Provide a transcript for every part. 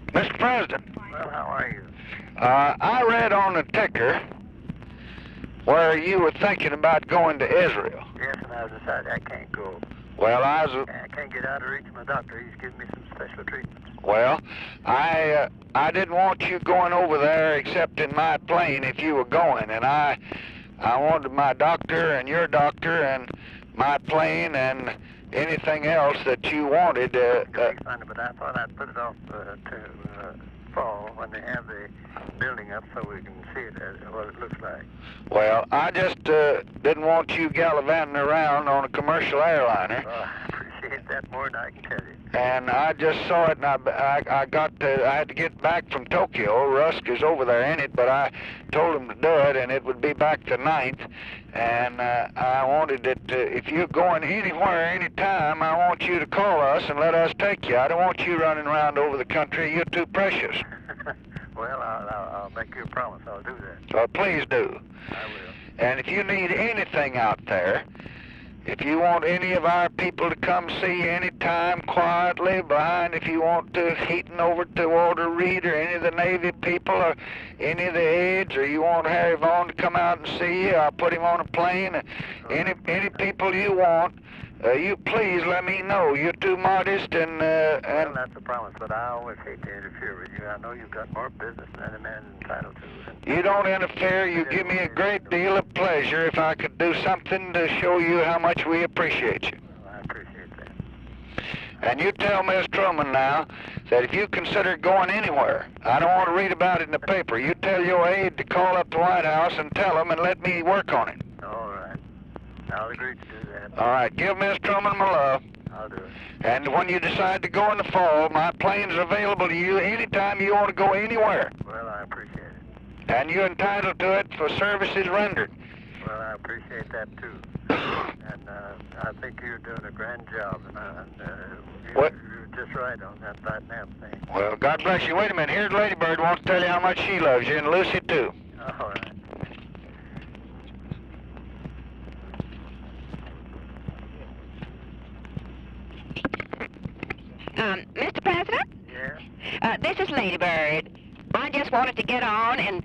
Mr. President. Well, how are you? I read on the ticker where you were thinking about going to Israel. Yes, and I decided I can't go. Well, I can't get out of reach of my doctor. He's giving me some special treatment. Well, I didn't want you going over there except in my plane if you were going, and I wanted my doctor and your doctor and my plane and anything else that you wanted. Fine, but I thought I'd put it off to fall when they have the building up so we can see it, what it looks like. Well, I just didn't want you gallivanting around on a commercial airliner. Oh, I appreciate that more than I can tell you. And I just saw it, and I had to get back from Tokyo. Rusk is over there in it, but I told him to do it, and it would be back the 9th. And I wanted it, if you're going anywhere, anytime, I want you to call us and let us take you. I don't want you running around over the country. You're too precious. Well, I'll make you a promise. I'll do that. Well, please do. I will. And if you need anything out there, if you want any of our people to come see you anytime quietly behind, if you want to heating over to Walter Reed or any of the Navy people or any of the aides, or you want Harry Vaughn to come out and see you, I'll put him on a plane. Any people you want, you please let me know. You're too modest and well, that's a promise, but I always hate to interfere with you. I know you've got more business than a man is entitled to. You don't interfere. You give me a great deal of pleasure if I could do something to show you how much we appreciate you. Well, I appreciate that. And you tell Miss Truman now that if you consider going anywhere, I don't want to read about it in the paper. You tell your aide to call up the White House and tell them and let me work on it. All right. I'll agree to do that. All right. Give Miss Truman my love. I'll do it. And when you decide to go in the fall, my plane's available to you anytime you want to go anywhere. Well, I appreciate it. And you're entitled to it for services rendered. Well, I appreciate that, too. And I think you're doing a grand job. And you're just right on that Vietnam thing. Well, God bless you. Wait a minute. Here's Lady Bird wants to tell you how much she loves you, and Lucy, too. All right. Mr. President? Yes? This is Lady Bird. I just wanted to get on and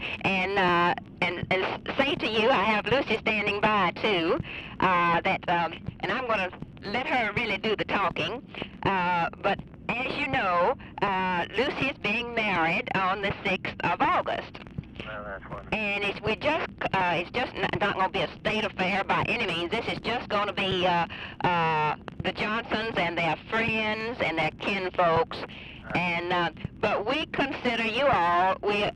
say to you, I have Lucy standing by too, and I'm going to let her really do the talking. But as you know, Lucy is being married on the 6th of August. Well, that's wonderful. And it's just not going to be a state affair by any means. This is just going to be the Johnsons and their friends and their kinfolks. And but we consider you all. We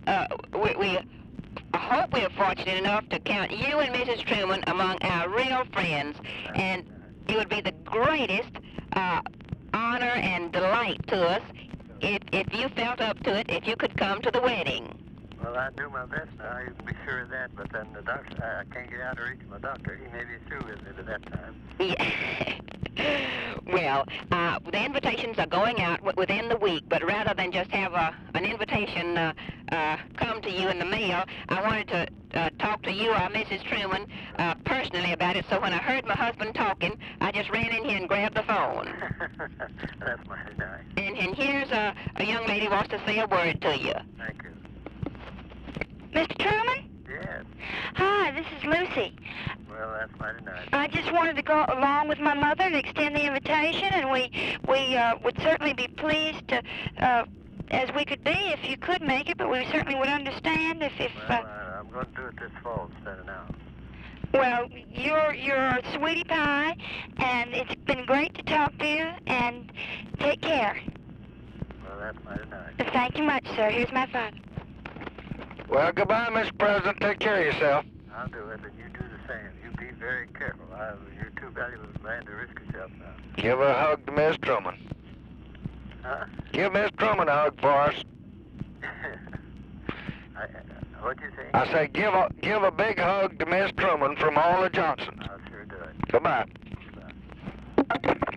hope we are fortunate enough to count you and Mrs. Truman among our real friends. And it would be the greatest honor and delight to us if you felt up to it. If you could come to the wedding. Well, I do my best now. You can be sure of that. But then the doctor, I can't get out of reach of my doctor. He may be through with it at that time. Yeah. Well, the invitations are going out within the week, but rather than just have an invitation come to you in the mail, I wanted to talk to you or Mrs. Truman personally about it. So when I heard my husband talking, I just ran in here and grabbed the phone. That's mighty nice. And here's a young lady who wants to say a word to you. Thank you. Mr. Truman? Yes. Hi, this is Lucy. Well, that's mighty nice. I just wanted to go along with my mother and extend the invitation, and we would certainly be pleased to, as we could be if you could make it, but we certainly would understand if Well, I'm going to do it this fall instead of now. well, you're a sweetie pie, and it's been great to talk to you, and take care. Well, that's mighty nice. Thank you much, sir. Here's my father. Well, goodbye, Mr. President. Take care of yourself. I'll do it, and you do the same. You be very careful. You're too valuable a man to risk yourself now. Give a hug to Miss Truman. Huh? Give Miss Truman a hug for us. What'd you say? I say give a big hug to Miss Truman from all the Johnsons. I'll sure do it. Goodbye. Goodbye.